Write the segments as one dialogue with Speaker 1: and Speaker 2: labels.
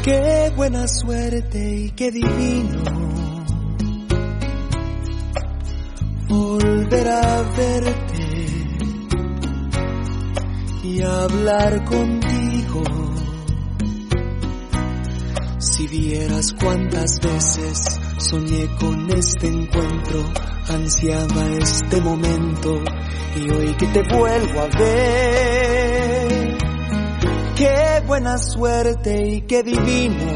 Speaker 1: Qué buena suerte y qué divino volver a verte y hablar contigo. Si vieras cuántas veces soñé con este encuentro, ansiaba este momento y hoy que te vuelvo a ver. Qué buena suerte y qué divino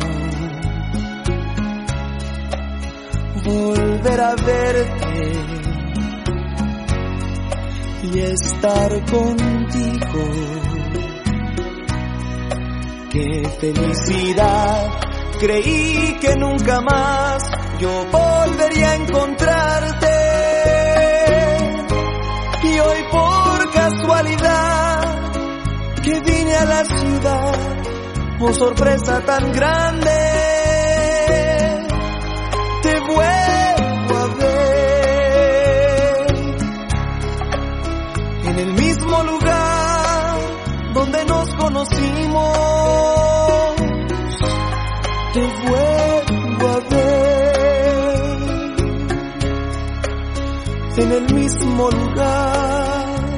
Speaker 1: volver a verte y estar contigo. Qué felicidad, creí que nunca más yo volvería a encontrarte y hoy por casualidad que vine a la ciudad, oh sorpresa tan grande, te vuelvo a ver en el mismo lugar donde nos conocimos, te vuelvo a ver en el mismo lugar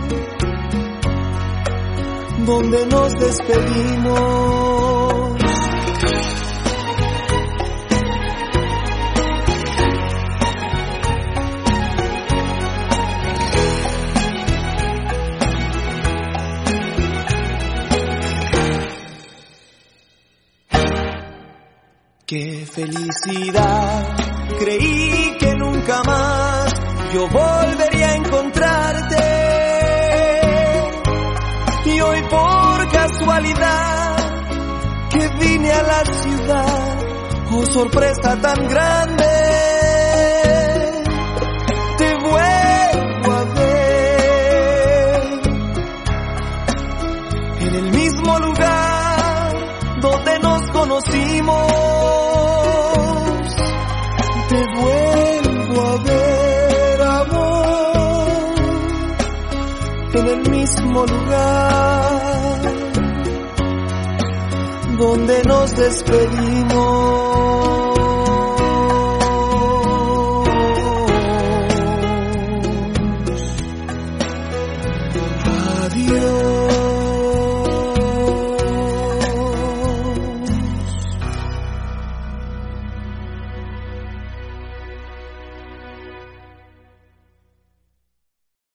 Speaker 1: donde nos despedimos. Qué felicidad, creí que nunca más yo volvería a encontrarte y hoy por casualidad que vine a la ciudad, oh sorpresa tan grande, te vuelvo a ver en el mismo lugar donde nos conocimos, te vuelvo a ver, amor, en el mismo lugar donde nos despedimos.